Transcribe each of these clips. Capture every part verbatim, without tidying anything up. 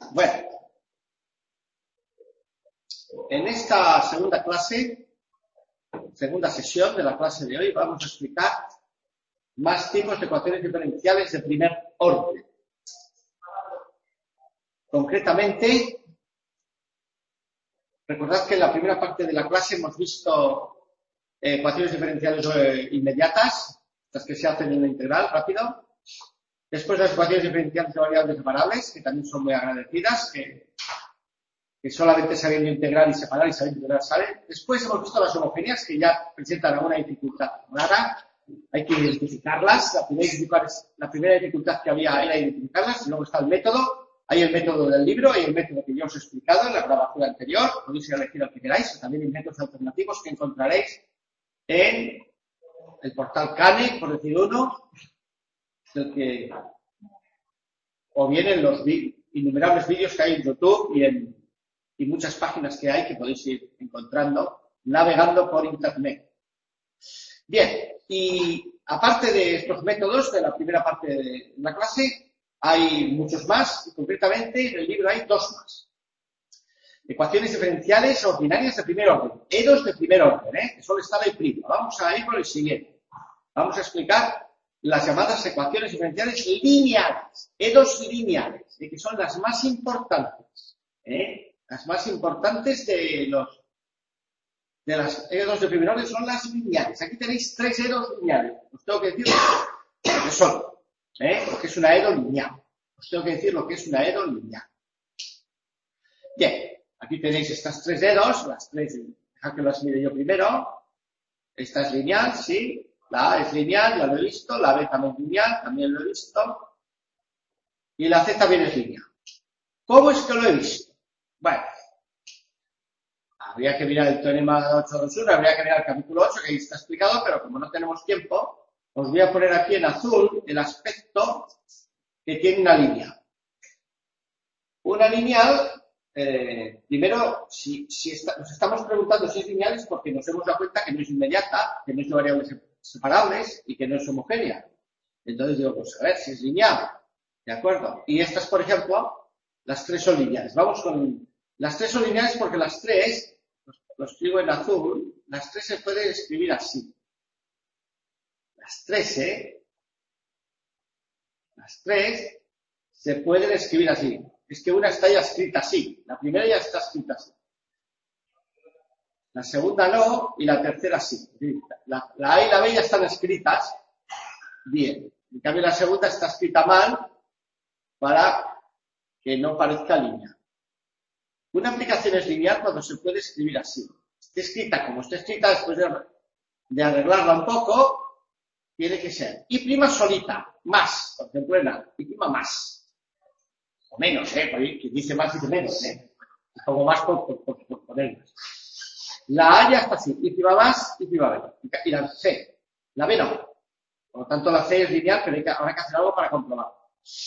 Bueno, en esta segunda clase, segunda sesión de la clase de hoy, vamos a explicar más tipos de ecuaciones diferenciales de primer orden. Concretamente, recordad que en la primera parte de la clase hemos visto eh, ecuaciones diferenciales eh, inmediatas, las que se hacen en una integral, rápido. Después las ecuaciones diferenciales de variables separables, que también son muy agradecidas, que, que solamente sabiendo integrar y separar y sabiendo integrar salen. Después hemos visto las homogéneas, que ya presentan alguna dificultad rara. Hay que identificarlas. La primera dificultad, la primera dificultad que había era identificarlas, y luego está el método. Hay el método del libro, hay el método que yo os he explicado en la grabación anterior. Podéis elegir el que queráis. También hay métodos alternativos que encontraréis en el portal Kane, por decir uno. El que, o bien en los innumerables vídeos que hay en YouTube y en y muchas páginas que hay que podéis ir encontrando navegando por internet. Bien, y aparte de estos métodos de la primera parte de la clase, hay muchos más, y concretamente en el libro hay dos más. Ecuaciones diferenciales ordinarias de primer orden, E dos de primer orden, ¿eh? Que solo está el primo. Vamos a ir por el siguiente. Vamos a explicar las llamadas ecuaciones diferenciales lineales, E dos lineales, que son las más importantes, ¿eh? Las más importantes de los de las E dos de primer orden son las lineales. Aquí tenéis tres E dos lineales. Os tengo que decir lo que son, ¿eh? Lo que es una E dos lineal. Os tengo que decir lo que es una E dos lineal. Bien, aquí tenéis estas tres E dos, las tres, dejad que las mire yo primero. Esta es lineal, sí. La A es lineal, ya lo he visto. La B también es lineal, también lo he visto. Y la C también es lineal. ¿Cómo es que lo he visto? Bueno, habría que mirar el teorema ocho dos uno, habría que mirar el capítulo ocho, que ahí está explicado, pero como no tenemos tiempo, os voy a poner aquí en azul el aspecto que tiene una lineal. Una lineal, eh, primero, si, si está, nos estamos preguntando si es lineal es porque nos hemos dado cuenta que no es inmediata, que no es de variables separables y que no es homogénea. Entonces digo, pues a ver si es lineal. ¿De acuerdo? Y estas, por ejemplo, las tres son lineales. Vamos con... Las tres son lineales porque las tres, lo escribo en azul, las tres se pueden escribir así. Las tres, ¿eh? Las tres se pueden escribir así. Es que una está ya escrita así. La primera ya está escrita así. La segunda no, y la tercera sí. La, la A y la B ya están escritas bien. En cambio, la segunda está escrita mal para que no parezca lineal. Una aplicación es lineal cuando se puede escribir así. Esté escrita como esté escrita, después de, de arreglarla un poco, tiene que ser y prima solita, más, por ejemplo en A, y prima más. O menos, ¿eh? Quien dice más dice menos, ¿eh? Como más por, por, por, por poner más. La A ya está así, y prima más, y prima menos. Y la C. La B no. Por lo tanto, la C es lineal, pero hay que, habrá que hacer algo para comprobarlo.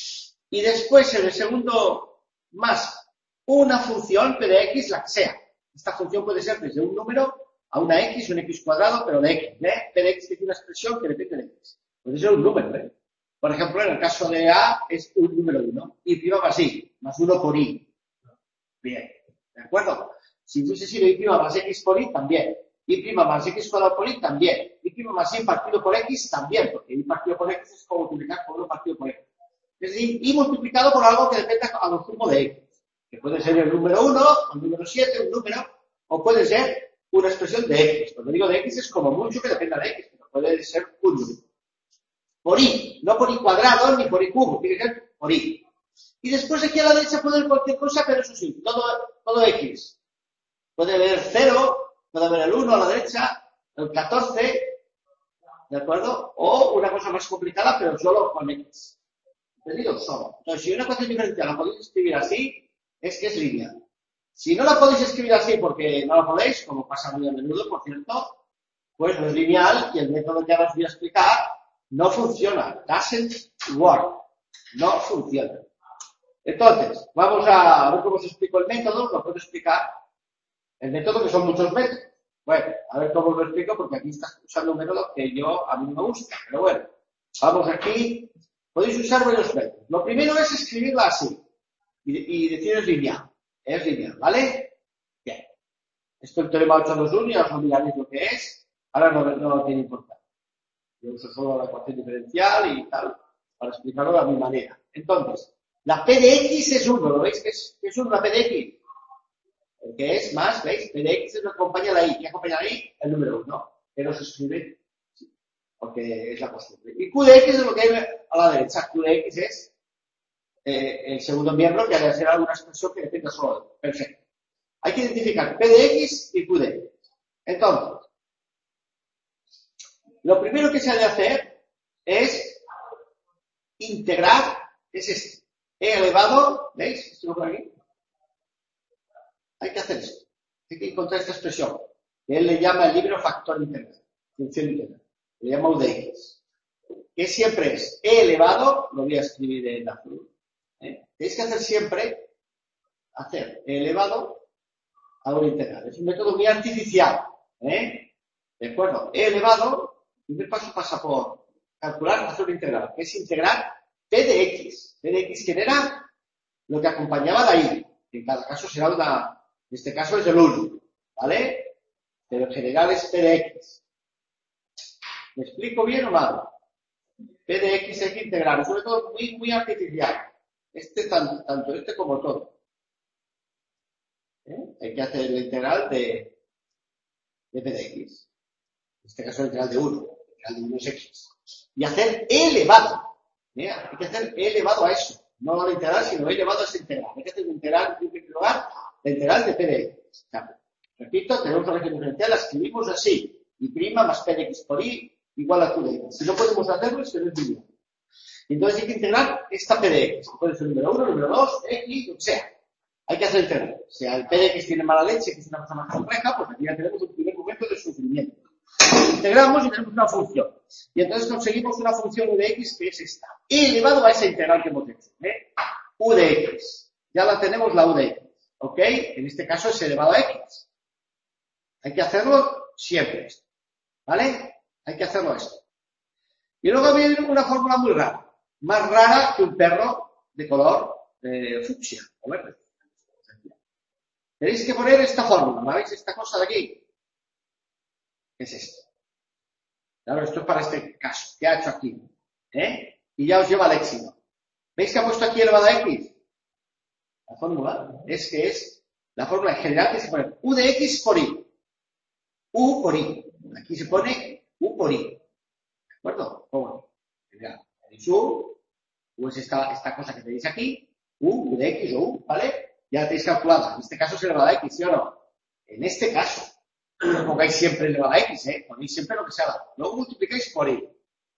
Y después, en el segundo más, una función, P de X, la que sea. Esta función puede ser desde un número a una X, un X cuadrado, pero de X, ¿eh? P de X tiene una expresión que depende de X. Puede ser un número, ¿eh? Por ejemplo, en el caso de A, es un número uno. Y prima más Y, más uno por Y. Bien. ¿De acuerdo? Si hubiese sido y' más x por y, también. Y' más x cuadrado por y, también. Y' más y partido por x, también. Porque y partido por x es como multiplicar por uno partido por x. Es decir, y multiplicado por algo que dependa a lo sumo de x. Que puede ser el número uno, el número siete, un número, o puede ser una expresión de x. Cuando digo de x es como mucho que dependa de x, pero puede ser un número. Por y, no por y cuadrado ni por y cubo, tiene que ser por y. Y después aquí a la derecha puede haber cualquier cosa, pero eso sí, todo, todo x. Puede haber cero, puede haber el uno a la derecha, el catorce, ¿de acuerdo? O una cosa más complicada, pero solo con x. ¿Entendido? Solo. Entonces, si una ecuación diferencial la podéis escribir así, es que es lineal. Si no la podéis escribir así porque no la podéis, como pasa muy a menudo, por cierto, pues no es lineal y el método que ahora os voy a explicar no funciona. Doesn't work. No funciona. Entonces, vamos a ver cómo os explico el método. Lo puedo explicar. El método que son muchos métodos. Bueno, a ver cómo os lo explico porque aquí estás usando un método que yo a mí no me gusta. Pero bueno, vamos aquí. Podéis usar varios métodos. Lo primero es escribirla así. y, y decir es lineal. Es lineal, ¿vale? Bien. Esto el teorema ocho dos uno, ya os olvidaréis lo que es. Ahora no, no lo tiene importancia. Yo uso solo la ecuación diferencial y tal, para explicarlo de mi manera. Entonces, la P de X es uno, ¿lo veis? ¿Qué es, qué es uno la P de X? Que es más, ¿veis? P de X es lo que acompaña la Y. ¿Qué acompaña la Y? El número uno. Que no se escribe, sí, porque es la costumbre. Y Q de X es lo que hay a la derecha. Q de X es eh, el segundo miembro que ha de ser alguna expresión que dependa solo de él. Perfecto. Hay que identificar P de X y Q de X. Entonces, lo primero que se ha de hacer es integrar, es este. E elevado, ¿veis? Esto por aquí. Hay que hacer esto. Hay que encontrar esta expresión. Que él le llama el libro factor integral. Función integral. Le llama U de X. Que siempre es E elevado, lo voy a escribir en azul. ¿eh? Tenéis que hacer siempre, hacer E elevado a una integral. Es un método muy artificial. ¿eh? ¿De acuerdo? E elevado, el primer paso pasa por calcular, hacer una integral. Que es integrar P de X. P de X que era lo que acompañaba la Y. Que en cada caso será una... En este caso es el uno, ¿vale? Pero en general es P de X. ¿Me explico bien o mal? P de X hay que integrar, sobre todo muy, muy artificial. Este, tanto, tanto este como todo. ¿Eh? Hay que hacer la integral de, de P de X. En este caso la integral de uno. La integral de uno es X. Y hacer E elevado. ¿Eh? Hay que hacer E elevado a eso. No la integral, sino E elevado a esa integral. Hay que hacer la integral, en primer lugar, la integral de P de X. O sea, repito, tenemos una relación diferencial, la escribimos así. Y prima más P de X por Y igual a Q de X. Si no podemos hacerlo, es que no es lineal. Entonces hay que integrar esta P de X. Puede ser número uno, número dos, X, lo que sea. Hay que hacer integral. O sea, el P de X tiene mala leche, que es una cosa más compleja, pues aquí ya tenemos un primer momento de sufrimiento. Integramos y tenemos una función. Y entonces conseguimos una función U de X que es esta. Y elevado a esa integral que hemos hecho. ¿eh? U de X. Ya la tenemos la U de X. ¿Ok? En este caso es elevado a X. Hay que hacerlo siempre esto. ¿Vale? Hay que hacerlo esto. Y luego viene una fórmula muy rara. Más rara que un perro de color eh, fucsia o verde. Tenéis que poner esta fórmula. ¿Me veis esta cosa de aquí? ¿Qué es esto? Claro, esto es para este caso. ¿Qué ha hecho aquí? ¿Eh? Y ya os lleva al éxito. ¿Veis que ha puesto aquí elevado a X? La fórmula es que es la fórmula en general que se pone U de X por Y. U por Y. Aquí se pone U por Y. ¿De acuerdo? Bueno, ya, tenéis U. U es esta, esta cosa que tenéis aquí. U, U de X o U, ¿vale? Ya la tenéis calculada. En este caso es elevado a X, ¿sí o no? En este caso. No pongáis siempre elevado a X, ¿eh? Ponéis siempre lo que se haga. Luego multiplicáis por Y.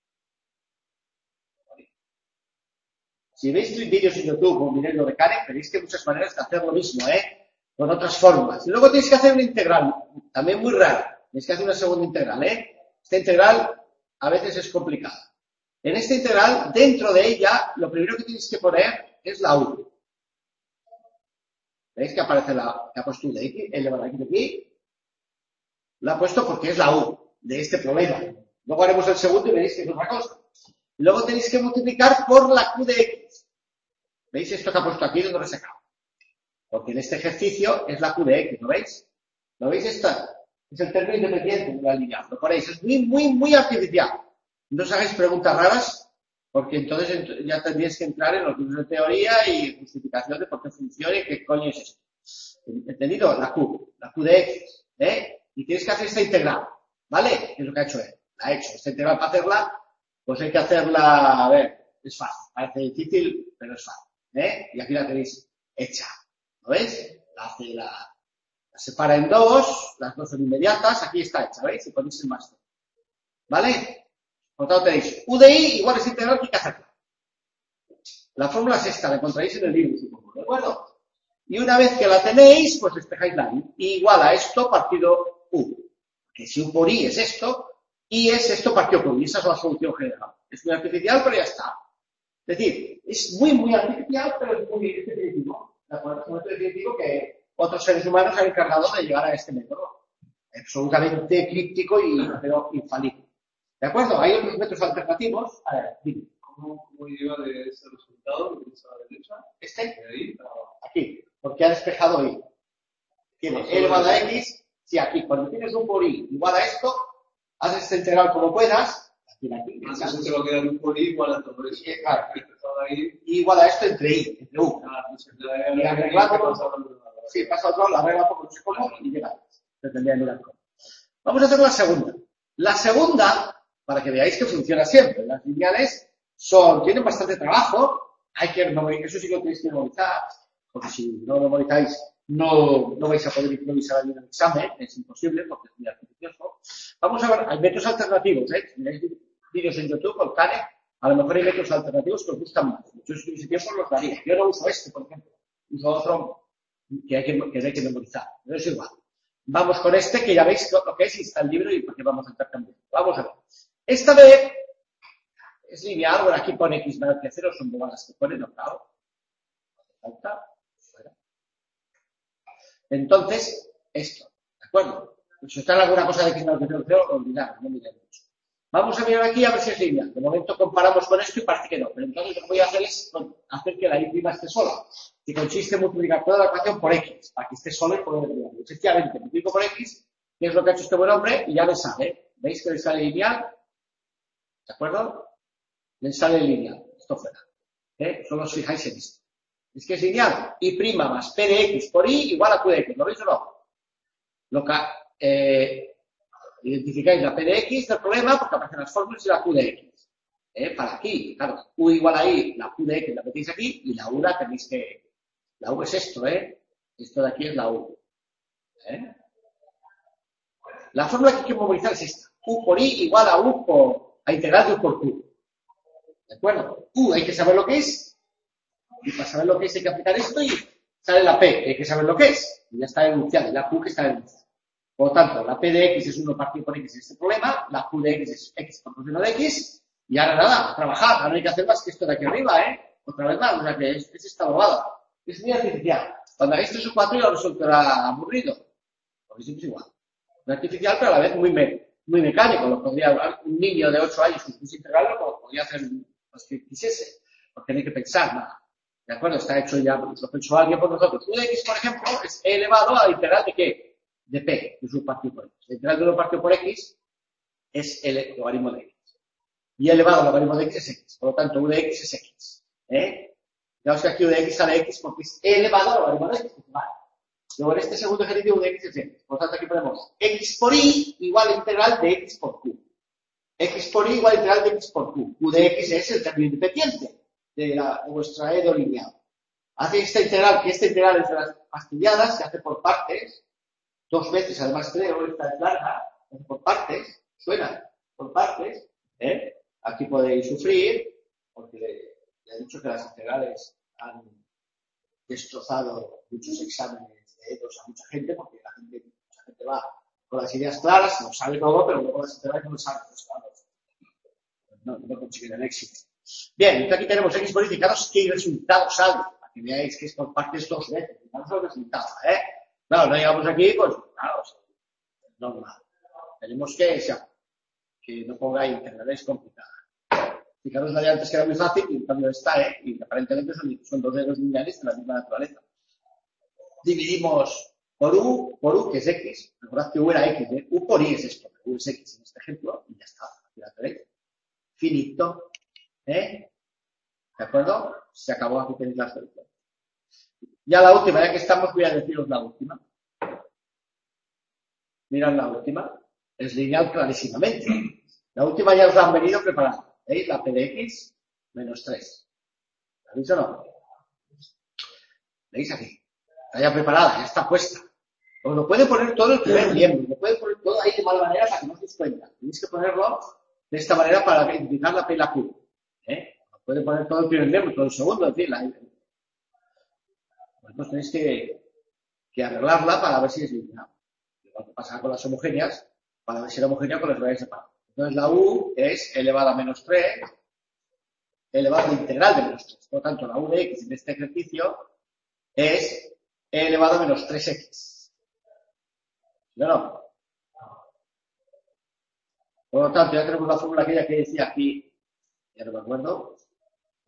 Si veis vídeos en YouTube o miréis lo de Karen, veréis que hay muchas maneras de hacer lo mismo, ¿eh? Con otras fórmulas. Y luego tenéis que hacer una integral, también muy rara. Tenéis que hacer una segunda integral, ¿eh? Esta integral a veces es complicada. En esta integral, dentro de ella, lo primero que tenéis que poner es la U. ¿Veis que aparece la, que ha puesto U de X, elevado a X de aquí? La ha puesto porque es la U de este problema. Luego haremos el segundo y veréis que es otra cosa. Y luego tenéis que multiplicar por la Q de X. ¿Veis esto que ha puesto aquí? ¿Dónde lo he sacado? Porque en este ejercicio es la Q de X, ¿lo veis? ¿Lo veis esta? Es el término independiente de la línea. Lo ponéis. Es muy, muy, muy artificial. No os hagáis preguntas raras, porque entonces ya tendríais que entrar en los libros de teoría y justificación de por qué funciona y qué coño es esto. ¿Entendido? La Q. La Q de X. ¿Eh? Y tienes que hacer esta integral. ¿Vale? Es lo que ha hecho él. La ha hecho. Esta integral para hacerla, pues hay que hacerla, a ver, es fácil. Parece difícil, pero es fácil. ¿Eh? Y aquí la tenéis hecha. ¿Lo veis? La hace la, la separa en dos, las dos son inmediatas, aquí está hecha, ¿veis? Y ponéis el más. ¿Vale? Por lo tanto tenéis U de Y igual es integral que hay que hacerla. La fórmula es esta, la encontraréis en el libro, supongo, ¿de acuerdo? Y una vez que la tenéis, pues despejáis la Y. Y igual a esto partido U. Que si U por Y es esto, Y es esto partido por Y. Esa es la solución general. Es muy artificial, pero ya está. Es decir, es muy, muy artificial, pero es muy definitivo. ¿De acuerdo? Es muy definitivo que otros seres humanos se han encargado de llegar a este método. Absolutamente críptico y pero infalible. ¿De acuerdo? Hay otros métodos alternativos. A ver, dime. ¿Cómo, cómo llega de ese resultado que tienes a la derecha? ¿Este? De ahí a... Aquí, porque ha despejado y. Tiene e elevado a x, sí, aquí, cuando tienes un por i igual a esto, haces esta integral como puedas, aquí, aquí, entonces te va a quedar un por i igual a todo eso. y, claro, Ahí, y igual a esto entre i, entre u. ah, pues, ya, Y ya, arreglamos, ya, sí, pasa otro, la arregla un poco, no sé cómo, y llega. Te tendría que mirar cómo. Vamos a hacer la segunda. La segunda, para que veáis que funciona siempre, las lineales son, tienen bastante trabajo, hay que memorizar, eso sí que lo tenéis que memorizar, porque si no lo memorizáis, no, no vais a poder improvisar en el examen, es imposible, porque es muy artificioso. Vamos a ver, hay métodos alternativos, ¿eh? Si miráis vídeos en YouTube o Kane, a lo mejor hay métodos alternativos que os gustan más. Yo si tuviese tiempo los daría. Yo no uso este, por ejemplo. Uso otro que hay que, que, hay que memorizar, pero es igual. Vamos con este, que ya veis lo que es, y está el libro y porque vamos a estar cambiando. Vamos a ver. Esta vez es lineal, bueno, aquí pone x menor que cero, son bobadas que ponen, no, claro. Falta, fuera. Entonces, esto, ¿de acuerdo? Si está en alguna cosa de x menor que cero, cero, olvidad, no miren mucho. Vamos a mirar aquí a ver si es lineal. De momento comparamos con esto y parece que no, pero entonces lo que voy a hacer es hacer que la y' esté sola, que consiste en multiplicar toda la ecuación por x, para que esté sola y poder derivar. Efectivamente, multiplico por x, que es lo que ha hecho este buen hombre, y ya le sale. ¿Veis que le sale lineal? ¿De acuerdo? Le sale lineal. Esto fuera. ¿Eh? Solo os fijáis en esto. Es que es lineal. Y' más p de x por i igual a q de x. ¿Lo veis o no? Lo que, eh, identificáis la p de x del problema porque aparecen las fórmulas y la q de x. ¿Eh? Para aquí, claro, u igual a i, la q de x la metéis aquí y la u la tenéis que... La u es esto, ¿eh? Esto de aquí es la u. ¿Eh? La fórmula que hay que memorizar es esta. U por i igual a u por... a integral de u por q. ¿De acuerdo? U hay que saber lo que es. Y para saber lo que es hay que aplicar esto y sale la p, hay que saber lo que es. Y ya está enunciada, y la q que está enunciada. Por lo tanto, la p de x es uno partido por x en este problema, la q de x es x por coseno de x, y ahora nada, a trabajar, ahora no hay que hacer más que esto de aquí arriba, ¿eh? Otra vez más, o sea que es, es esta bobada. Es muy artificial. Cuando hagáis tres o cuatro ya os resultará aburrido. Porque siempre es igual. Muy artificial, pero a la vez muy, me, muy mecánico. Lo podría, un niño de ocho años que quisiera integrarlo, lo podría hacer los que quisiese. Porque no hay que pensar nada. ¿De acuerdo? Está hecho ya, lo ha hecho alguien por nosotros. U de x, por ejemplo, es e elevado a la integral de ¿qué? De p, que es un partido por x. La integral de uno partido por x es el logaritmo de x. Y elevado al logaritmo de x es x. Por lo tanto, u de x es x. ¿Eh? Digamos que aquí u de x sale x porque es elevado al logaritmo de x. Vale. Luego en este segundo ejercicio u de x es x. Por lo tanto, aquí ponemos x por y igual a integral de x por q. X por y igual a integral de x por q. U de x es el término independiente de, la, de vuestra edo lineal. Hace esta integral, que esta integral es de las fastidiadas, se hace por partes, dos veces, además creo, esta es larga, se hace por partes, suena, por partes, ¿eh? Aquí podéis sufrir, porque le, le he dicho que las integrales han destrozado muchos exámenes de edos a mucha gente, porque la gente, mucha gente va con las ideas claras, no sabe todo, pero luego las integrales no saben, pues, claro, no, no consiguen el éxito. Bien, entonces aquí tenemos x por y, fijaros qué resultado sale, para que veáis que es por partes dos veces, fijaros el resultado, ¿eh? Claro, no llegamos aquí, pues, claro, es normal. Tenemos que, o sea, que no pongáis integrales complicadas. Fijaros la de antes que era muy fácil, y en cambio está, ¿eh? Y aparentemente son, son dos dedos lineales de la misma naturaleza. Dividimos por u, por u, que es x, recordad que u era x, ¿eh? U por y es esto, u es x en este ejemplo, y ya está, aquí la tenéis. Finito, ¿eh? ¿De acuerdo? Se acabó, aquí tenéis la solución. Ya la última, ya que estamos, voy a deciros la última. Mirad la última. Es lineal clarísimamente. La última ya os la han venido preparada. ¿Veis? La p de x menos tres. ¿La veis o no? ¿Veis aquí? Está ya preparada, ya está puesta. Os lo puede poner todo el primer miembro, lo puede poner todo ahí de mala manera para que no os deis cuenta. Tenéis que ponerlo de esta manera para identificar la p y la q. ¿Eh? Lo puede poner todo el primer miembro, todo el segundo, es decir, la... Pues tenéis que, que arreglarla para ver si es lineal. Igual que pasa con las homogéneas, para ver si era homogénea con las variables separadas. Entonces la u es elevada a menos tres, elevado a la integral de menos tres. Por lo tanto, la u de x en este ejercicio es e elevado a menos tres x. ¿No? No. Por lo tanto, ya tenemos la fórmula aquella que decía aquí, ya no me acuerdo,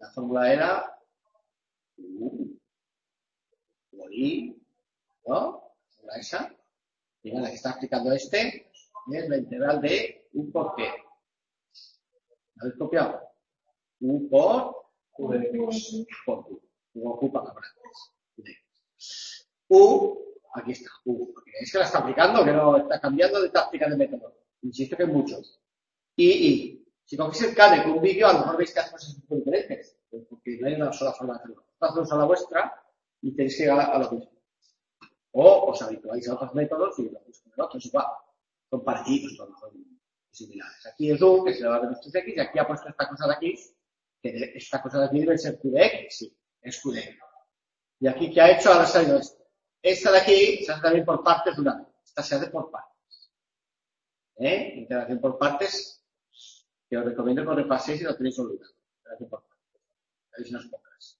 La fórmula era U por I, ¿no? La esa. Y la que está aplicando este es la integral de U por qué. ¿La habéis copiado? U por Q de X. por Q. U ocupa la brackets. U, aquí está, U. Porque es que la está aplicando, que no está cambiando de táctica de método. Insisto que hay muchos. Y, y, si cogéis el CADE con un vídeo, a lo mejor veis que las cosas son diferentes. Porque no hay una sola forma de hacerlo. Hacéis a la vuestra y tenéis que llegar a lo mismo. O os habituáis a otros métodos y lo hacéis con el otro. Es igual. Son parecidos, son, son similares. Aquí es U, que se le va a ver estos X, y aquí ha puesto esta cosa de aquí, que esta cosa de aquí debe ser Q de X. Sí, es Q de X. Y aquí, ¿qué ha hecho? Ahora ha salido esto. Esta de aquí se hace también por partes de una vez. Esta se hace por partes. ¿Eh? Integración por partes, que os recomiendo que os repaséis y lo tenéis olvidado. Integración por partes. Tenéis unas pocas.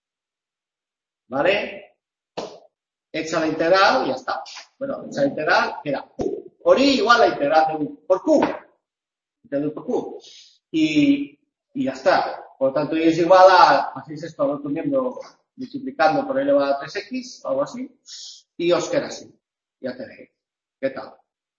¿Vale? Hecha la integral y ya está. Bueno, hecha la integral, queda U por I igual a la integral de U por Q. Integral por Q. Y, y ya está. Por lo tanto, Y es igual a, hacéis esto al otro miembro multiplicando por I elevado a tres X, o algo así, y os queda así. Ya tenéis. ¿Qué tal?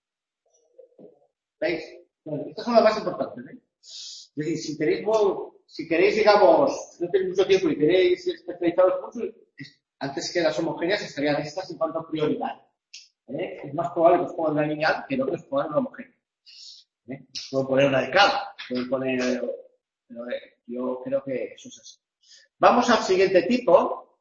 ¿Veis? Bueno, estas son las más importantes, ¿eh? Es decir, si tenéis, si queréis, digamos, no tenéis mucho tiempo y queréis especializaros mucho, antes que las homogéneas estarían estas en cuanto a prioridad. ¿Eh? Es más probable que os pongan una lineal que no que os pongan una homogénea. ¿Eh? Puedo poner una de cada. Puedo poner... Pero, eh, yo creo que eso es así. Vamos al siguiente tipo.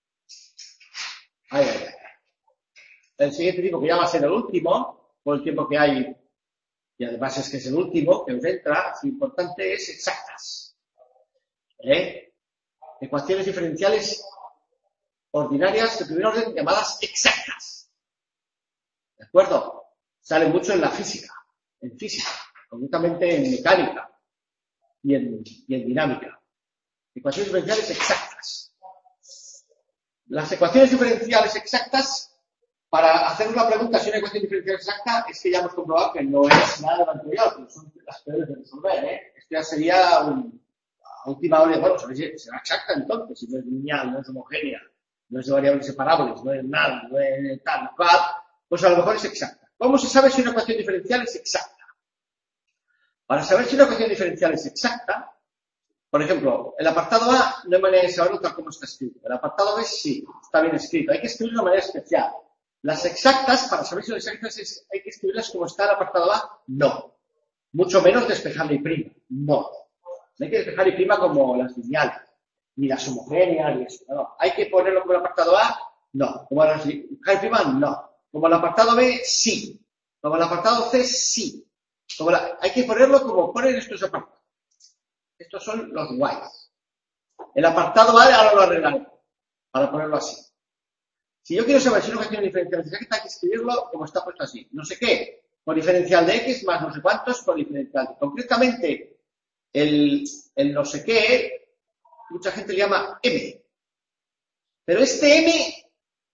Ahí, ahí, ahí. El siguiente tipo, que ya va a ser el último, por el tiempo que hay, y además es que es el último que os entra, lo importante es exactas. ¿Eh? Ecuaciones diferenciales ordinarias de primer orden llamadas exactas. ¿De acuerdo? Sale mucho en la física, en física, concretamente en mecánica y en, y en dinámica. Ecuaciones diferenciales exactas. Las ecuaciones diferenciales exactas, para hacer una pregunta si una ecuación diferencial exacta, es que ya hemos comprobado que no es nada de lo anterior, que son las peores de resolver, ¿eh? Esto ya sería un, a última hora, bueno, será exacta entonces, si no es lineal, no es homogénea, no es de variables separables, no es nada, no es tal, cual, pues a lo mejor es exacta. ¿Cómo se sabe si una ecuación diferencial es exacta? Para saber si una ecuación diferencial es exacta, por ejemplo, el apartado A no hay manera de saberlo tal como está escrito. El apartado B sí, está bien escrito. Hay que escribirlo de manera especial. Las exactas, para saber si son exactas, es, hay que escribirlas como está el apartado A, no. Mucho menos despejar y prima, no. No hay que despejar y prima como las lineales, ni las homogéneas, ni eso. No. Hay que ponerlo como el apartado A, no. Como las despejar y prima, no. Como el apartado B, sí. Como el apartado C, sí. Como la, hay que ponerlo como ponen estos apartados. Estos son los guays. El apartado A ahora lo arreglaré, para ponerlo así. Si yo quiero saber si una ecuación diferencial es exacta, hay que escribirlo como está puesto así. No sé qué, por diferencial de X más no sé cuántos por diferencial de. Concretamente, el, el no sé qué, mucha gente le llama M. Pero este M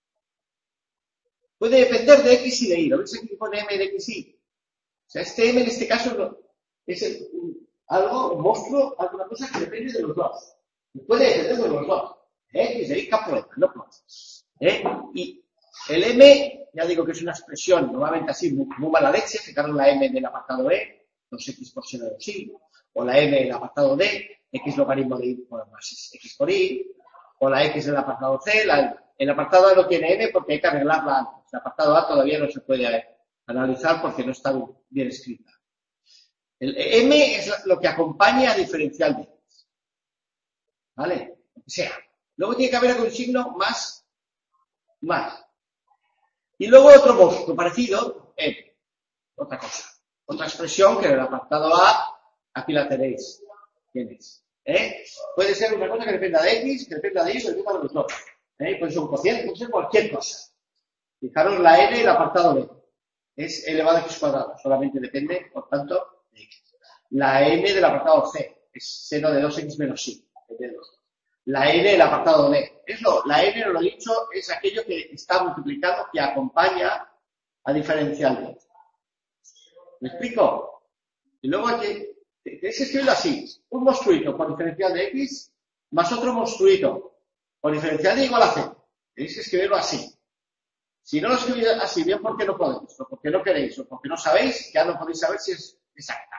puede depender de X y de Y. ¿Lo veis aquí que pone M de X y? O sea, este M en este caso no, es el, algo, un monstruo, alguna cosa que depende de los dos. Puede depender de los dos. X, de Y, capoeira, no puede. ¿Eh? Y el M, ya digo que es una expresión normalmente así, muy, muy mala leche, fijaros la M del apartado E, dos X por seno de dos Y, o la M del apartado D, X logaritmo de Y por más X por Y, o la X del apartado C, la, el apartado A no tiene M porque hay que arreglarla antes. El apartado A todavía no se puede analizar porque no está bien escrita. El M es lo que acompaña a diferencial de X. ¿Vale? Lo que sea. Luego tiene que haber algún signo más, más. Y luego otro monstruo parecido, M. Otra cosa. Otra expresión que en el apartado A, aquí la tenéis. Tienes. ¿Eh? Puede ser una cosa que dependa de X, que dependa de Y, que dependa de los dos. ¿Eh? Puede ser un cociente, puede ser cualquier cosa. Fijaros la N y el apartado B. Es elevado a X cuadrado. Solamente depende, por tanto, de X. La N del apartado C es seno de dos X menos Y. La N del apartado D. Eso, la N, lo he dicho, es aquello que está multiplicado, que acompaña a diferencial de X. ¿Me explico? Y luego hay que, tenéis que escribirlo así. Un monstruito por diferencial de X más otro monstruito, con diferencial de igual a c. Tenéis que escribirlo así. Si no lo escribís así, bien porque no podéis, o porque no queréis, o porque no sabéis, ya no podéis saber si es exacta.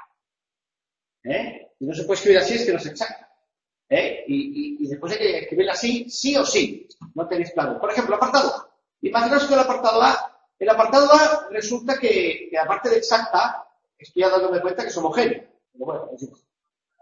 ¿Eh? Si no se puede escribir así, es que no es exacta. ¿Eh? Y, y, y después hay que escribirla así, sí o sí. No tenéis claro. Por ejemplo, apartado A. Imaginaos que el apartado A, el apartado A resulta que, que aparte de exacta, estoy ya dándome cuenta que es homogénea. Pero bueno, es igual.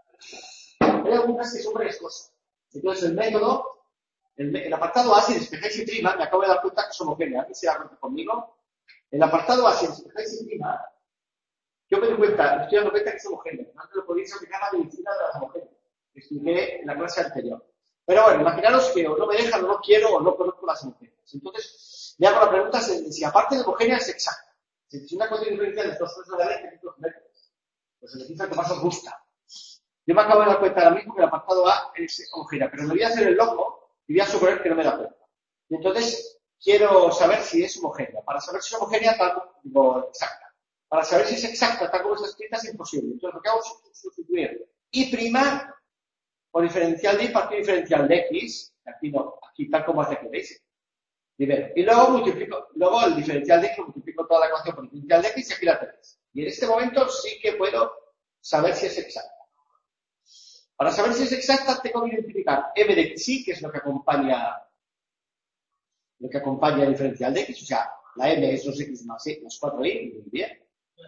Hay algunas que son varias cosas. Entonces el método, el, el apartado A, si despejáis y prima, me acabo de dar cuenta que es homogénea. ¿Alguien se da cuenta conmigo? El apartado A, si despejáis y prima, yo me doy cuenta, me estoy dando cuenta que es homogénea. Antes lo podéis aplicar a la medicina de las homogéneas, que expliqué en la clase anterior. Pero bueno, imaginaros que o no me dejan, o no quiero, o no conozco las homogéneas. Entonces, me hago la pregunta de si aparte de homogénea es exacta. Si una cuestión diferencial de dos cosas de la ley, que dos métodos. Pues elegid el que más os gusta. Yo me acabo de dar cuenta ahora mismo que el apartado A es homogénea, pero me voy a hacer el loco y voy a suponer que no me da cuenta. Y entonces, quiero saber si es homogénea. Para saber si es homogénea, tal como digo, exacta. Para saber si es exacta, tal como está escrita, es imposible. Entonces, lo que hago es sustituir y prima por diferencial de y partido diferencial de x. Aquí no, aquí tal como hace que veis. Primero. Y luego multiplico, luego el diferencial de x, multiplico toda la ecuación por el diferencial de x y aquí la tenéis. Y en este momento sí que puedo saber si es exacta. Para saber si es exacta, tengo que identificar m de xy, que es lo que acompaña lo que acompaña el diferencial de x, o sea, la m es dos x más y más cuatro y, muy bien.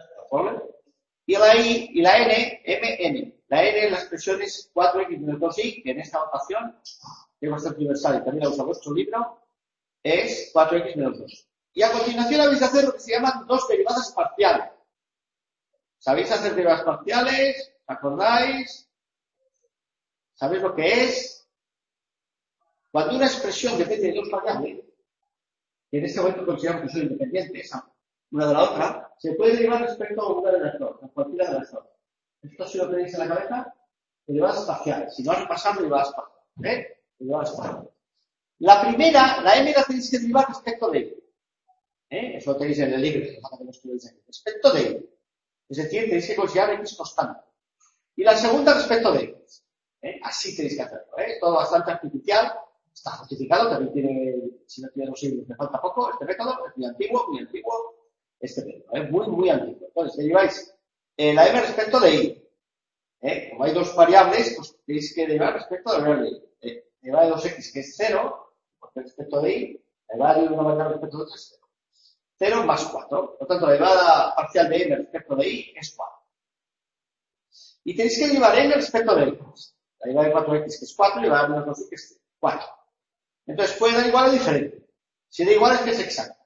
Y la y, y la n, mn. La n, la expresión es cuatro x menos dos y, que en esta notación, que es bastante universal y también la usa vuestro libro, es cuatro x menos dos. Y a continuación habéis de hacer lo que se llaman dos derivadas parciales. ¿Sabéis hacer derivadas parciales? ¿Os acordáis? ¿Sabéis lo que es? Cuando una expresión depende de dos variables, que en este momento consideramos que son independientes, una de la otra, se puede derivar respecto a una de las dos, a cualquiera de las dos. Esto si lo tenéis en la cabeza, derivadas parciales. Si no, repasando derivadas parciales. ¿Eh? Derivadas parciales. La primera, la m la tenéis que derivar respecto de y. ¿Eh? Eso lo tenéis en el libro, que no estudiáis aquí. Respecto de y. Es decir, tenéis que considerar x constante. Y la segunda respecto de x. ¿Eh? Así tenéis que hacerlo. ¿Eh? Todo bastante artificial. Está justificado, también tiene, si no tiene dos siglos, me falta poco. Este método es muy antiguo, muy antiguo. Este método, ¿eh? Muy, muy antiguo. Entonces, deriváis eh, la m respecto de y. ¿Eh? Como hay dos variables, pues tenéis que derivar respecto de la variable y. Eh, derivar de dos x, que es cero, porque respecto de y, derivar de una variable respecto de otra es cero. cero más cuatro. Por tanto, la derivada parcial de m respecto de y es cuatro. Y tenéis que derivar n respecto de x. La derivada de cuatro x, que es cuatro, y la derivada de menos dos y, que es cuatro. Entonces, puede dar igual o diferente. Si da igual es que es exacta.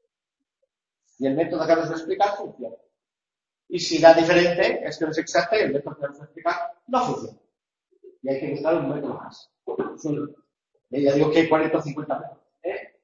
Y el método que acabamos de explicar funciona. Y si da diferente, es que no es exacta y el método que acabamos de explicar no funciona. Y hay que buscar un método más. Ya digo que hay cuarenta o cincuenta métodos. ¿Eh?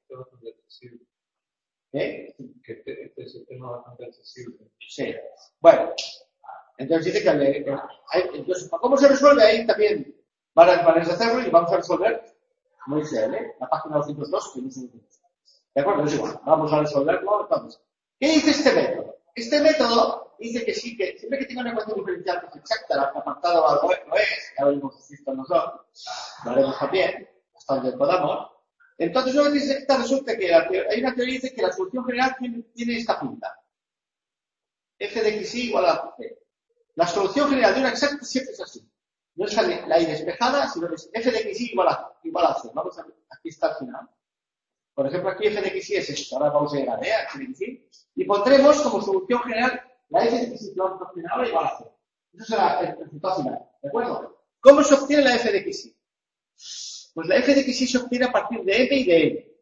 ¿Eh? Que este, este es un tema bastante accesible. Sí. Bueno, entonces dice que eh, hay, entonces, ¿cómo se resuelve? Ahí también varias maneras de hacerlo y vamos a resolver, como dice él, ¿eh? La página doscientos dos, que no se ¿de acuerdo? Es igual. Vamos a resolverlo. Entonces, ¿qué dice este método? Este método dice que sí, que siempre que tenga una ecuación diferencial que es exacta, la apartado algo no es, ya veremos si esto no son, lo haremos también, hasta donde podamos. Entonces, luego dice que resulta que la, hay una teoría que dice que la solución general tiene, tiene esta punta. F de xy igual a c. La solución general de una exacta siempre es así. No es la y despejada, sino que es f de xy igual a, igual a c. Vamos a ver, aquí está al final. Por ejemplo, aquí f de xy es esto. Ahora vamos a llegar ¿eh? a f de xy. Y pondremos como solución general la f de xy que vamos a obtener ahora igual a c. Eso será el resultado final. ¿De acuerdo? ¿Cómo se obtiene la f de xy? Pues la f de xy se obtiene a partir de m y de n.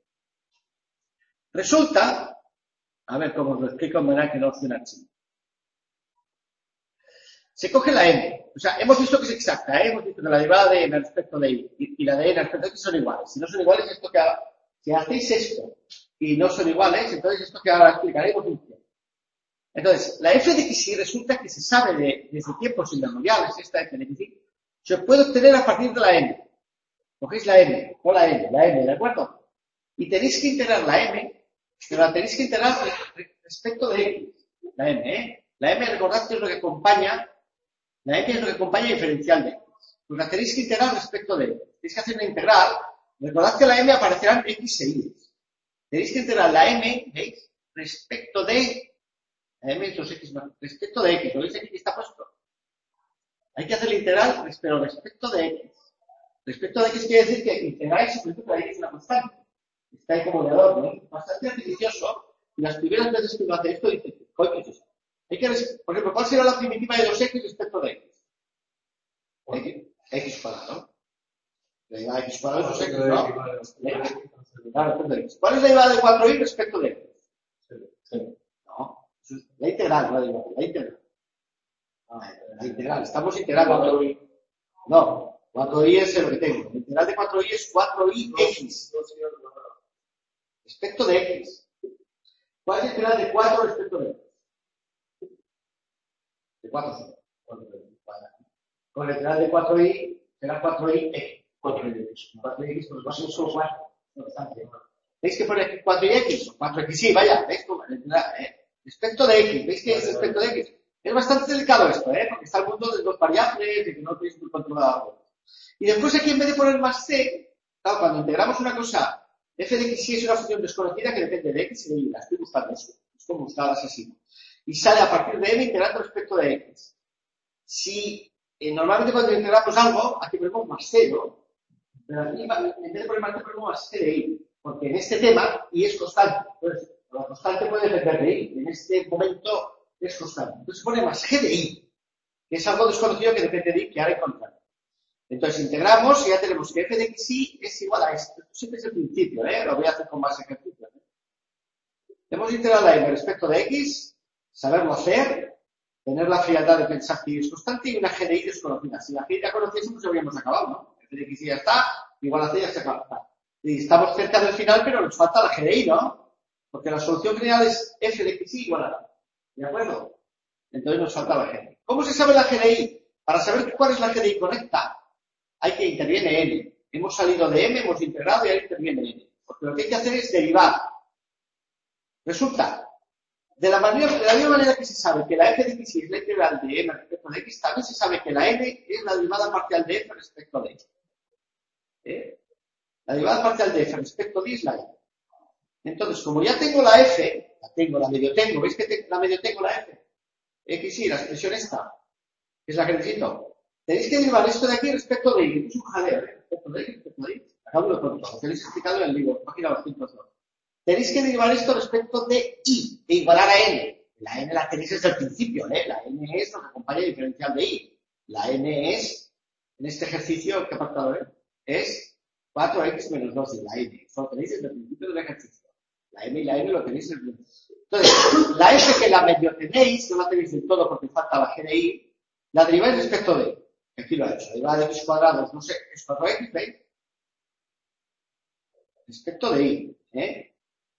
Resulta, a ver cómo os lo explico en manera que no suena chino. Se coge la m. O sea, hemos visto que es exacta, ¿eh? Hemos visto que la derivada de m respecto de y y la de n respecto de x son iguales. Si no son iguales, esto que ahora, si hacéis esto y no son iguales, entonces esto que ahora explicaremos funciona. Entonces, la f de xy resulta que se sabe de, desde tiempos inmemoriales, esta f de xy, se puede obtener a partir de la m. Cogéis la m, o la m, la m, ¿de acuerdo? Y tenéis que integrar la m, pero la tenéis que integrar respecto de x. La m, ¿eh? La m, recordad que es lo que acompaña, la m es lo que acompaña el diferencial de x. Pues la tenéis que integrar respecto de x. tenéis que hacer una integral. Recordad que la m aparecerán x e y. Tenéis que integrar la m, ¿veis? Respecto de... La m es dos x más... Respecto de x. ¿Lo veis aquí que está puesto? Hay que hacer la integral, pero respecto de x. Respecto de x quiere decir que integráis y respecto de x es una constante. Está ahí como de adorno, ¿eh? Bastante artificioso. Y las primeras veces que uno hace esto, dice, ¿qué es eso? Hay que, por ejemplo, ¿cuál será la primitiva de dos x respecto de x? X, x cuadrado. La derivada de x cuadrado es dos x, ¿no? Claro, ¿cuál es la derivada de cuatro y respecto de x? cero. No, eso es la integral, la derivada, la integral. La integral, estamos integrando. No, cuatro i es lo que tengo. La integral de cuatro i es cuatro i x. Respecto de x. ¿Cuál es la integral de cuatro respecto de x? De cuatro solo. Con la integral de cuatro i será cuatro i x. cuatro i x. cuatro i x, pues va a ser solo cuatro. ¿Veis que pone aquí cuatro i x? cuatro x, sí, vaya. ¿Veis cómo? ¿Eh? Respecto de x. ¿Veis que es respecto de x? Es bastante delicado esto, ¿eh? Porque está el mundo de dos variables, de que no tenéis muy controlado. Y después aquí, en vez de poner más c, claro, cuando integramos una cosa, f de x y es una función desconocida que depende de x y de y. La estoy buscando eso. Es como buscarlas así. Y sale a partir de m integrando respecto de x. Si eh, normalmente cuando integramos algo, aquí ponemos más c, ¿no? Pero aquí, en vez de poner más c, ponemos más c de y. Porque en este tema, y es constante. Entonces, la constante puede depender de y. En este momento es constante. Entonces pone más g de y, que es algo desconocido que depende de y, que ahora encontramos. Entonces integramos y ya tenemos que f de x y es igual a esto. Esto siempre es el principio, ¿eh? Lo voy a hacer con más ejercicios. ¿eh? Hemos integrado la m respecto de x, saberlo hacer, tener la frialdad de pensar que y es constante y una g de y desconocida. Si la g ya conociésemos, ya habríamos acabado, ¿no? f de x y ya está, igual a c ya se acaba. Y estamos cerca del final, pero nos falta la g de y, ¿no? Porque la solución general es f de x y igual a la. ¿De acuerdo? Entonces nos falta la g de y. ¿Cómo se sabe la g de y? Para saber cuál es la g de y correcta, hay que interviene n. Hemos salido de m, hemos integrado y ahí interviene n. Porque lo que hay que hacer es derivar. Resulta, de la, manera, de la misma manera que se sabe que la f de x es la integral de m respecto de x, también se sabe que la n es la derivada parcial de f respecto de x. ¿Eh? La derivada parcial de f respecto de y es la n. Entonces, como ya tengo la f, la tengo, la medio tengo, ¿veis que te, la medio tengo la f? X y la expresión esta, que es la que necesito. Tenéis que derivar esto de aquí respecto de y. Es un jaleo, ¿eh? Respecto de y, respecto de y. Acabo de contar, lo tenéis explicado en el libro, página doscientos dos. Tenéis que derivar esto respecto de y, de igualar a n. La n la tenéis desde el principio, ¿eh? La n es lo que acompaña el diferencial de y. La n es, en este ejercicio, ¿qué apartado es? Es cuatro x menos dos y la n. Eso lo tenéis desde el principio del ejercicio. La m y la n lo tenéis en el principio. Entonces, la f que la medio tenéis, no la tenéis del todo porque falta la g de y, la deriváis respecto de y. Aquí lo ha hecho. La derivada de x cuadrados, no sé, es cuatro x, ¿veis? Respecto de y, ¿eh?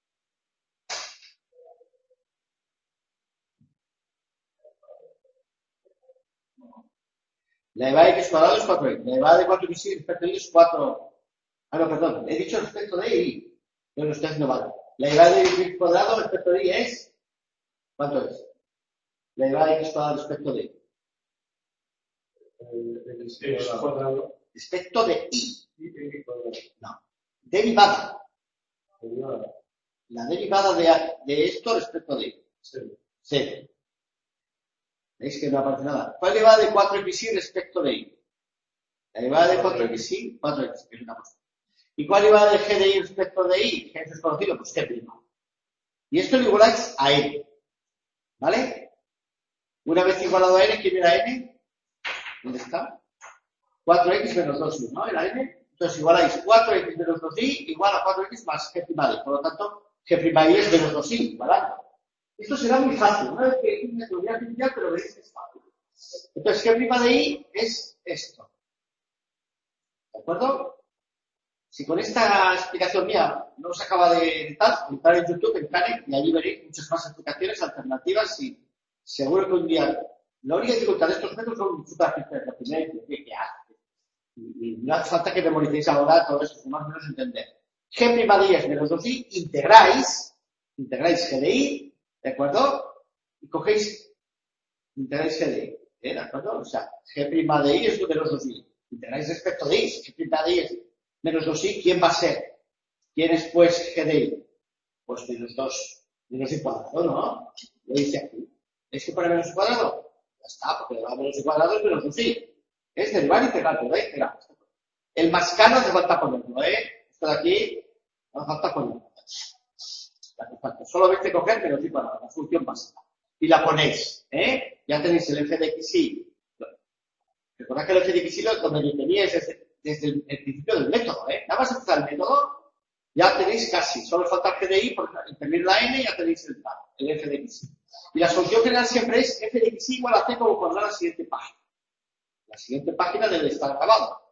La derivada de x cuadrado es cuatro x. La derivada de cuatro x respecto de y es cuatro. Ah, no, perdón. He dicho respecto de y. Yo lo estoy haciendo mal. La derivada de x cuadrado respecto de y es... ¿Cuánto es? La derivada de x cuadrado respecto de y. X cuadrado. Respecto de y. No. Derivada. La derivada de, de esto respecto de y. Cero. ¿Veis que no aparece nada? ¿Cuál es la derivada de cuatro x y respecto de y? La derivada de cuatro x y, cuatro x, que es una cosa. ¿Y cuál es la derivada de g de y respecto de y? G es desconocido, pues g prima. Y esto lo igualáis a n. ¿Vale? Una vez igualado a n, ¿quién era n? ¿Dónde está? cuatro x menos dos y, ¿no? Era n. Entonces igualáis cuatro x menos dos y igual a cuatro x más g prima de y. Por lo tanto, g prima de y es menos dos y, igualando. Esto será muy fácil. Una vez que es metodología artificial, pero veréis que es fácil. Entonces, g prima de y es esto. ¿De acuerdo? Si con esta explicación mía no os acaba de tal, entrar en YouTube, en Karen, y allí veréis muchas más explicaciones alternativas y seguro que un día... La única dificultad de estos métodos son súper artificiales. La primera es ¿qué hace? Y no hace falta que memoricéis ahora todo eso, más o menos entender. G prima de y es menos dos y, integráis, integráis g de y, ¿de acuerdo? Y cogéis, integráis g de y, ¿eh? ¿De acuerdo? O sea, g prima de y es menos dos y. Integráis integráis respecto de y. Si theta de y es menos dos y, ¿quién va a ser? ¿Quién es pues g de y? Pues menos dos, menos y cuadrado, ¿no? Lo dice aquí. ¿Es que para menos y cuadrado? Ya está, porque le va a menos y cuadrado es menos dos y. Es derivar integral, pero da integral. El más caro hace falta ponerlo, ¿eh? Esto de aquí, no hace falta ponerlo. Hace falta. Solamente coger menos y cuadrado, la función básica. Y la ponéis, ¿eh? Ya tenéis el f de x y. Recordad que el f de x y lo medio teníais desde, desde el, el principio del método, ¿eh? Nada más empezar el método, ya tenéis casi. Solo falta el g de y, por imprimir la n, ya tenéis el, el f de x y. Y la solución general siempre es f de x y igual a c como pondrá la siguiente página. La siguiente página debe estar acabado.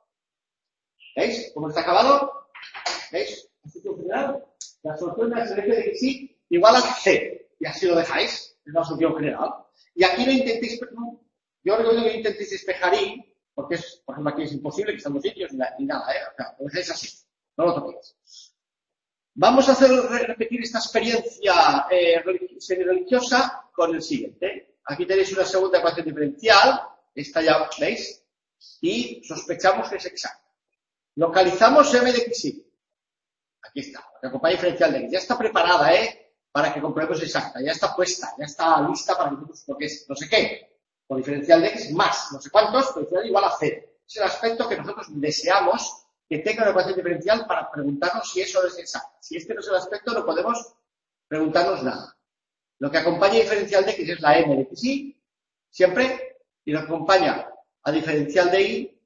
¿Veis cómo está acabado? ¿Veis? La solución general. La solución es el f de x y igual a c. Y así lo dejáis. Es la solución general. Y aquí no intentéis, no, yo recomiendo que no intentéis despejar y, porque es, por ejemplo, aquí es imposible, que están los sitios ni, ni nada, ¿eh? O sea, lo dejáis así. No lo toquéis. Vamos a hacer repetir esta experiencia eh, semi-religiosa con el siguiente. Aquí tenéis una segunda ecuación diferencial. Esta ya, ¿veis? Y sospechamos que es exacta. Localizamos m de x y. Aquí está, la que acompaña diferencial de x. Ya está preparada, ¿eh? Para que comprobemos exacta. Ya está puesta, ya está lista para que nosotros, porque es no sé qué. Con diferencial de x más no sé cuántos, diferencial igual a cero. Es el aspecto que nosotros deseamos que tenga una ecuación diferencial para preguntarnos si eso es exacto. Si este no es el aspecto, no podemos preguntarnos nada. Lo que acompaña a diferencial de x es la m de x y, siempre, y lo que acompaña a diferencial de y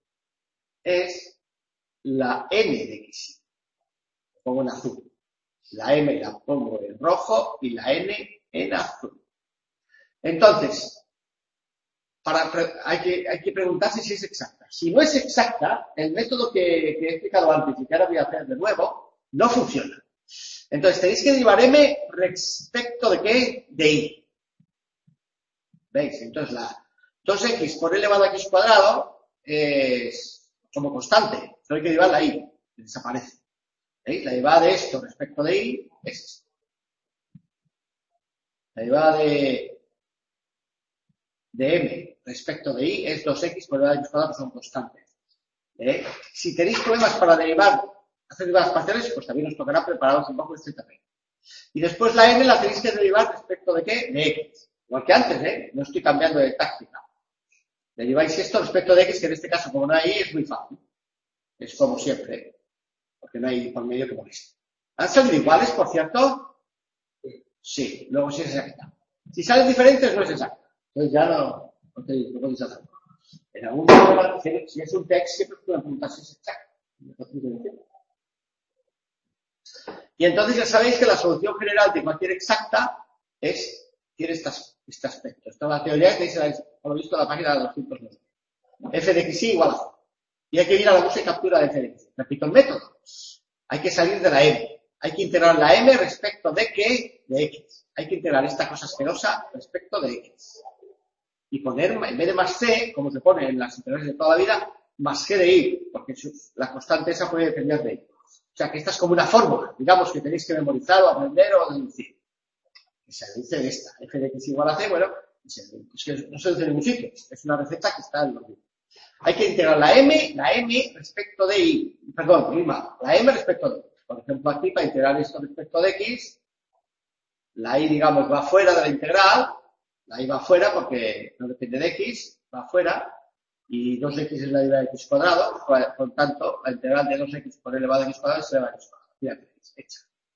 es la n de x y. Lo pongo en azul. La m la pongo en rojo y la n en azul. Entonces, para, hay, que, hay que preguntarse si es exacta. Si no es exacta, el método que, que he explicado antes y que ahora voy a hacer de nuevo, no funciona. Entonces, tenéis que derivar m respecto de qué? De y. ¿Veis? Entonces, la dos equis por elevado a x cuadrado es como constante. Solo hay que derivar la y, que desaparece. ¿Veis? La derivada de esto respecto de y es esto. La derivada de, de m respecto de y es dos equis por elevado a x cuadrado, que son constantes. ¿Eh? Si tenéis problemas para derivar, hacer derivadas parciales, pues también os tocará prepararos un poco este terreno. Y después la m la tenéis que derivar respecto de qué? De x. Igual que antes, ¿eh? No estoy cambiando de táctica. Deriváis esto respecto de x, que en este caso, como no hay y, es muy fácil. Es como siempre, ¿eh? Porque no hay por medio que moleste. ¿Han salido iguales, por cierto? Sí, luego sí es exacta. Si salen diferentes, no es exacta. Entonces ya no, no, te, no podéis hacerlo. En algún momento, si es un text, siempre pueden preguntar si es exacto. Y entonces ya sabéis que la solución general de cualquier exacta es, tiene estas, este aspecto. Esta es la teoría que tenéis, por lo visto, en la página de doscientos nueve. F de x y igual a cero. Y hay que ir a la búsqueda y captura de f de x. Repito el método. Hay que salir de la m. Hay que integrar la m respecto de qué? De x. Hay que integrar esta cosa asquerosa respecto de x. Y poner, en vez de más c, como se pone en las integrales de toda la vida, más g de y, porque la constante esa puede depender de y. O sea que esta es como una fórmula, digamos, que tenéis que memorizar o aprender o deducir. Que se dice de esta, f de x igual a c, bueno, es que no se dice en ningún sitio, es una receta que está en los libros. Hay que integrar la m, la m respecto de y, perdón, misma, la m respecto de y. Por ejemplo, aquí para integrar esto respecto de x, la y, digamos, va fuera de la integral, la y va fuera porque no depende de x, va fuera, y dos equis es la derivada de x cuadrado, por tanto, la integral de dos equis por elevado a x cuadrado es elevado a x cuadrado. Ya tenéis, hecha.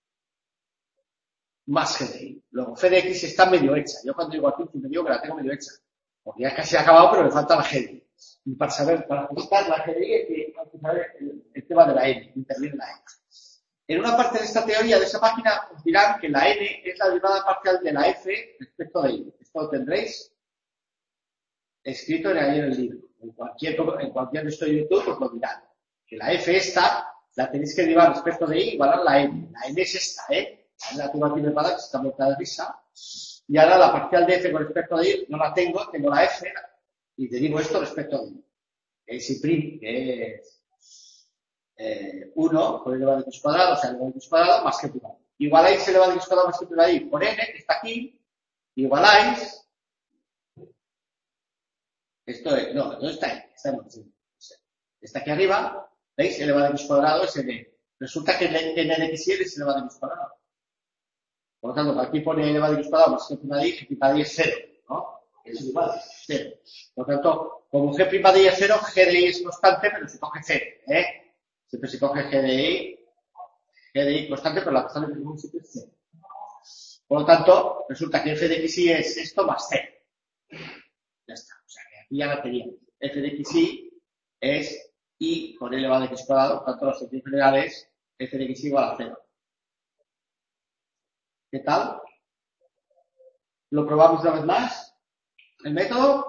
Más g de y. Luego, f de x está medio hecha. Yo cuando digo aquí, me digo que la tengo medio hecha. Porque ya casi ha acabado, pero me falta la g de y. Y para saber, para ajustar la g de y, hay que, hay que saber el, el tema de la n, intervenir la n. En una parte de esta teoría, de esa página, os dirán que la n es la derivada parcial de la f respecto de y. Esto lo tendréis escrito en, ahí en el libro. En cualquier, en cualquier de estos de YouTube os lo dirán. Que la f esta la tenéis que derivar respecto de y igual a la n. La n es esta, ¿eh? La tengo aquí preparada, que está muerta de risa. Y ahora la parcial de f con respecto de y no la tengo, tengo la f y derivo esto respecto de y. Es y', que es eh, uno por elevado a x cuadrado, o sea, elevado a x cuadrado más g cuadrado. Igualáis elevado a x cuadrado más g cuadrado y por n, que está aquí, igualáis. Esto es, no, no está ahí, está en está aquí arriba, ¿veis? Elevado a x cuadrado es n. Resulta que n de x y l es elevado a x cuadrado. Por lo tanto, aquí pone elevado a x cuadrado más g' de y, g' de y es cero, ¿no? Es igual, cero. Por lo tanto, como g' de y es cero, g de y es constante, pero se coge cero, ¿eh? Siempre se coge g de y, g de y constante, pero la constante que tenemos siempre es cero. Por lo tanto, resulta que f de x y es esto más cero. Ya está. O sea, que aquí ya la teníamos. F de x y es y por elevado a x cuadrado, por tanto, la solución general es f de x igual a cero. ¿Qué tal? ¿Lo probamos una vez más? ¿El método?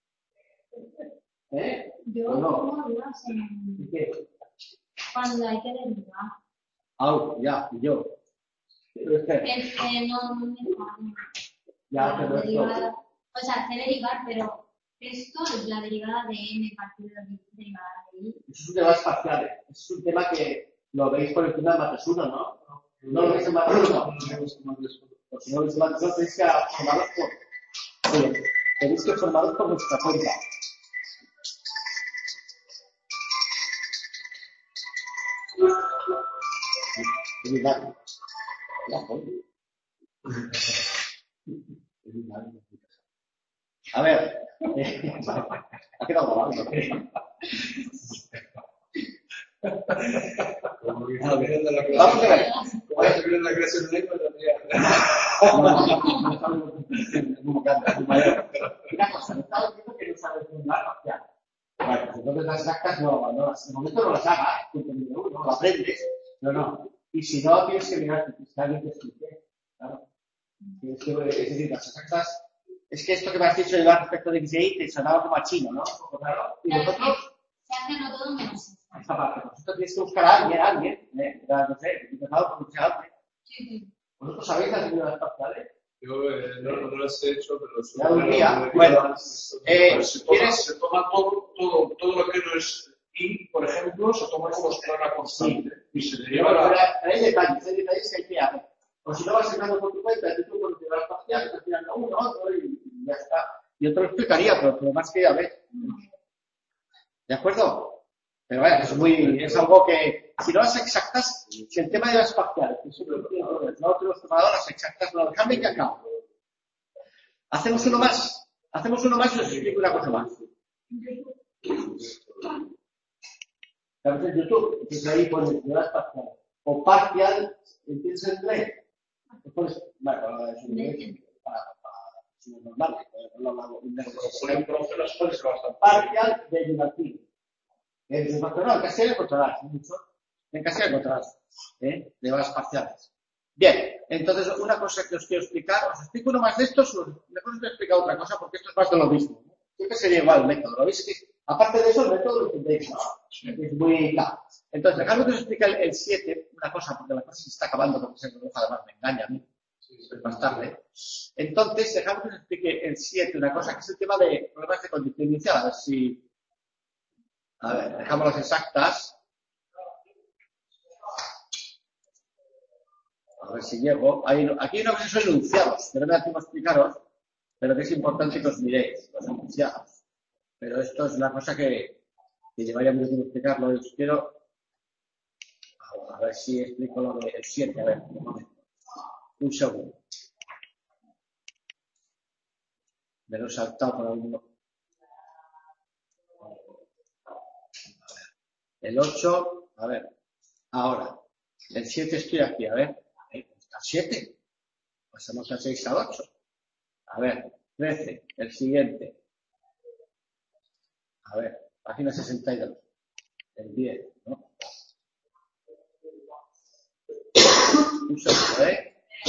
¿Eh? Yo ¿O no? como dudas en ¿Qué? cuando hay que derivar. Ah, ya, yo. Pero es que, Es que no me dejan ya, pero derivada. esto, O sea, sé derivar, pero esto es la derivada de n partido de la derivada de y. eso es un tema espacial. Es un tema que lo veis por encima de Mates uno, ¿no? No lo veis en Mates uno. Pues si no lo veis en Mates uno, tenéis que formaros por, oye, tenéis que formaros por vuestra cuenta. Unidad. Ya, oye. Unidad. A ver, eh, ha quedado grabado, ¿no? Vamos a ver. Como ya se viene la clase online, pues también. Una cosa, me estaba diciendo que no sabes formar parcial. Bueno, pues entonces las exactas no, no las, de momento no las hagas, no lo aprendes, no, no. Y si no, tienes que mirar que alguien te explique. Claro. Tienes que, es decir, las exactas. Es que esto que me has dicho de la respecto de x y y te sonaba como a chino, ¿no? Un poco raro. Y nosotros, Se hace no todo menos eso. esta parte, vosotros tienes que buscar a alguien, a alguien, ¿eh? Ya, no sé, empezado por mucha gente. Sí, sí. ¿Vosotros sabéis las unidades parciales? Yo eh, no, no las he hecho, pero Ya un día, bueno, eh, se, toma, ¿quieres? se toma todo, todo, todo lo que no es y, por ejemplo, se toma como si fuera una constante y se deriva Pero, pero la. hay detalles, hay detalles que hay que hacer. O si no vas sacando por tu cuenta, tú con unidades parciales, al final uno, otro y ya está. Yo te lo explicaría, pero lo más que ya ves. ¿De acuerdo? Pero bueno, es muy, es algo que, si no las exactas, si el tema de las parciales, que eso lo entiendo, no te los tomado las exactas, no, déjame que acabo. Hacemos uno más, hacemos uno más y os explico una cosa más. ¿Sabes en YouTube? Entonces ahí pones unidades parciales. O parcial, ¿entiendes el inglés? Después, bueno, es un inglés para, para, es normal, no lo hago inglés. Por ejemplo, las cuales se bastante. Parcial derivativo. En el factorial, en castellano encontrarás, mucho. En castellano encontrarás, ¿eh? De las parciales. Bien, entonces una cosa que os quiero explicar, os explico uno más de estos, mejor os voy a explicar otra cosa porque esto es más de lo mismo. Siempre sería igual el método, ¿lo veis? Que, aparte de eso, el método lo entendéis, ¿no? Es muy claro. Entonces, dejadme que os explique el siete, una cosa, porque la clase se está acabando, porque se me deja, además me engaña a mí. Es más tarde. Entonces, dejadme que os explique el siete, una cosa, que es el tema de problemas de condición inicial. A ver si... A ver, dejamos las exactas. A ver si llego. Hay, aquí hay una cosa que son enunciados, que no me da tiempo a explicaros, pero que es importante que os miréis, los enunciados. Pero esto es una cosa que, que llevaría mucho tiempo explicarlo. Os quiero... A ver si explico lo del siete. A ver, un momento. Un segundo. Me lo he saltado por alguno. El ocho, a ver. Ahora. El siete estoy aquí, a ver. Está siete. Pasamos al seis al ocho. A ver. trece. El siguiente. A ver. Página sesenta y dos. El diez, ¿no? Un segundo, ¿eh?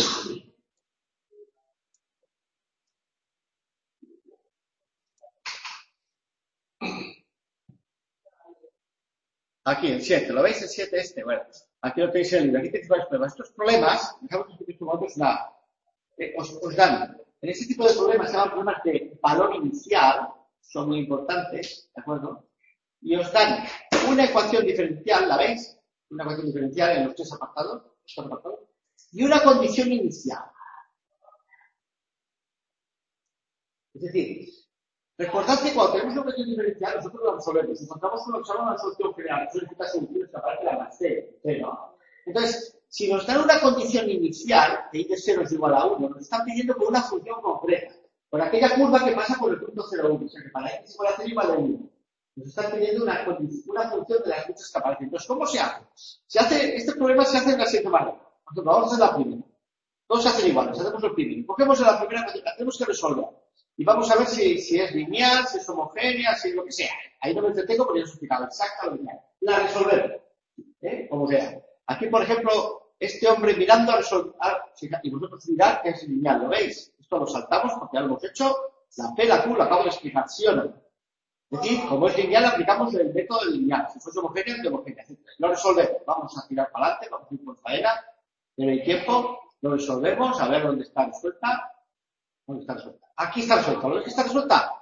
Aquí, el siete. ¿Lo veis? El siete este. Bueno, aquí lo tenéis en el libro. Aquí tenéis varios problemas. Estos problemas, dejamos que estos momentos nada. Eh, os, os dan, en ese tipo de problemas se llaman problemas de valor inicial, son muy importantes, ¿de acuerdo? Y os dan una ecuación diferencial, ¿la veis? Una ecuación diferencial en los tres apartados, tres apartados y una condición inicial. Es decir, Recordad que cuando tenemos una ecuación diferencial, nosotros la resolvemos. Si encontramos con lo que se llama una solución general, eso significa soluciones que aparece la más C, C, ¿no? Entonces, si nos dan una condición inicial, que y de cero es igual a uno, nos están pidiendo por una función concreta, por aquella curva que pasa por el punto cero uno, o sea que para x igual a cero igual a uno. Nos están pidiendo una, una función de las muchas que aparecen. Entonces, ¿cómo se hace? Se hace, este problema se hace en la siguiente manera. Por ejemplo, vamos a hacer la primera. Todos se hacen iguales, hacemos el primero. Cogemos en la primera, tenemos que resolver. Y vamos a ver si, si es lineal, si es homogénea, si es lo que sea. Ahí no me entretengo porque ya os he explicado exacta o lineal. La resolvemos. ¿Eh? Como sea. Aquí, por ejemplo, este hombre mirando a resolver, y vosotros mirad que es lineal, ¿lo veis? Esto lo saltamos porque ya lo hemos hecho. La P, la Q, la acabo de explicar, ¿sí o no? Es decir, como es lineal, aplicamos el método lineal. Si fuese homogénea, de homogénea. Lo resolvemos. Vamos a tirar para adelante, vamos a ir por faena. En el tiempo, lo resolvemos, a ver dónde está resuelta. ¿Dónde está resuelta? Aquí está resuelta. ¿Lo ves que está resuelta?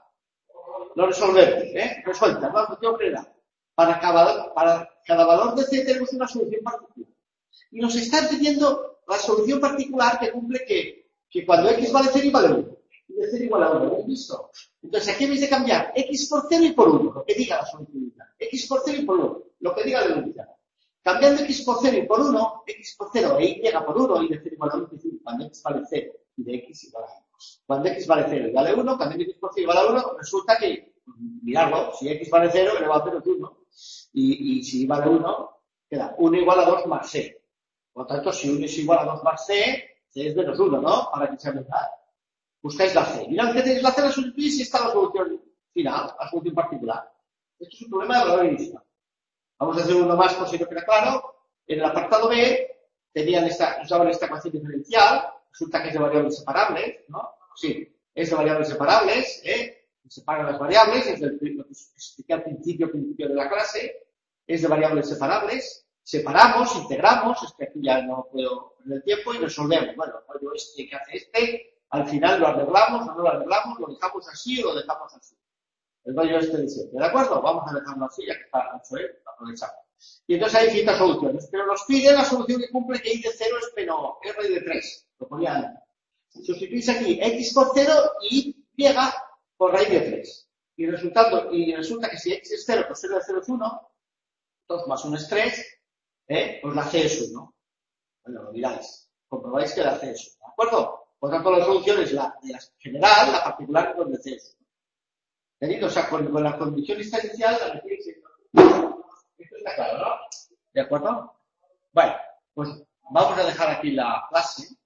Lo resolvemos, ¿eh? Resuelta, ¿no? Función general. Para cada, para cada valor de C tenemos una solución particular. Y nos están pidiendo la solución particular que cumple que, que cuando x vale cero y vale uno. Y de cero igual a uno, ¿lo habéis visto? Entonces aquí habéis de cambiar x por cero y por uno, lo que diga la solución inicial. X por cero y por uno, lo que diga la inicial. Cambiando x por cero y por uno, x por cero e y por uno y de cero igual a uno, es decir, cuando x vale cero y de x igual a uno. Cuando x vale cero y vale uno, cambiando x por cero igual a uno, resulta que, miradlo, si x vale cero, elevado a cero es uno. Y, y si vale uno, queda uno igual a dos más c. Por lo tanto, si uno es igual a dos más c, c es menos uno, ¿no? Para que sea verdad. Buscáis la c. Mirad que tenéis la c, la solución y está la solución final, la solución particular. Esto es un problema de valor inicial. Vamos a hacer uno más por si no queda claro. En el apartado B tenían esta, usaban esta ecuación diferencial. Resulta que es de variables separables, ¿no? Sí, es de variables separables, ¿eh? Se separan las variables, es lo que expliqué al principio, principio de la clase. Es de variables separables. Separamos, integramos, es que aquí ya no puedo perder el tiempo y resolvemos. Bueno, el rollo este que hace este, al final lo arreglamos o no lo arreglamos, lo dejamos así o lo dejamos así. El rollo este de siempre, ¿de acuerdo? Vamos a dejarlo así, ya que está hecho, ¿eh? Aprovechamos. Y entonces hay distintas soluciones, pero nos pide la solución que cumple que y de cero es menos r de tres. Lo ponía antes. Sustituís aquí x por cero y y por raíz de tres. Y, resultando, y resulta que si x es cero, pues cero de cero es uno, dos más uno es tres, ¿eh? Pues la c es uno. Bueno, lo miráis. Comprobáis que la c es uno, ¿de acuerdo? Por tanto, la solución es la, la general, la particular es donde c es uno. ¿Entendido? O sea, con, con la condición esta inicial, la metís en... Esto está claro, ¿no? ¿De acuerdo? Bueno, pues vamos a dejar aquí la clase.